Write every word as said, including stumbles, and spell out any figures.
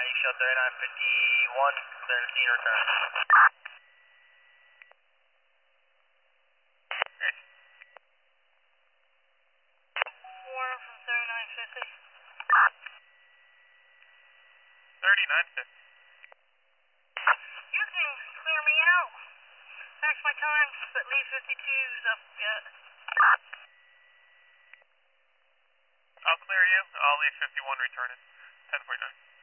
you show thirty-nine fifty-one, seventeen return. Warner from thirty-nine fifty. thirty-nine fifty. You can clear me out. Fax my times, but leave fifty-twos up yet. I'll clear you. I'll leave fifty-one returning. ten forty-nine.